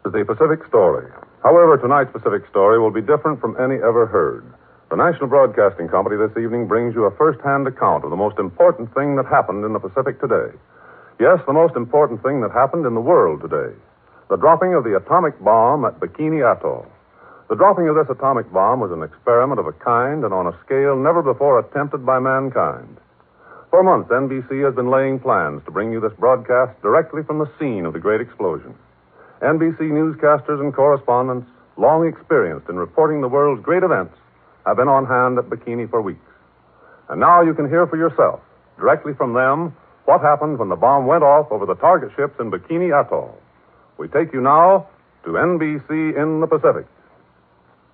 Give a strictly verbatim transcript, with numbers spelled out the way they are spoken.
is the Pacific Story. However, tonight's Pacific Story will be different from any ever heard. The National Broadcasting Company this evening brings you a first-hand account of the most important thing that happened in the Pacific today. Yes, the most important thing that happened in the world today. The dropping of the atomic bomb at Bikini Atoll. The dropping of this atomic bomb was an experiment of a kind and on a scale never before attempted by mankind. For months, N B C has been laying plans to bring you this broadcast directly from the scene of the great explosion. N B C newscasters and correspondents, long experienced in reporting the world's great events, have been on hand at Bikini for weeks. And now you can hear for yourself, directly from them, what happened when the bomb went off over the target ships in Bikini Atoll. We take you now to N B C in the Pacific.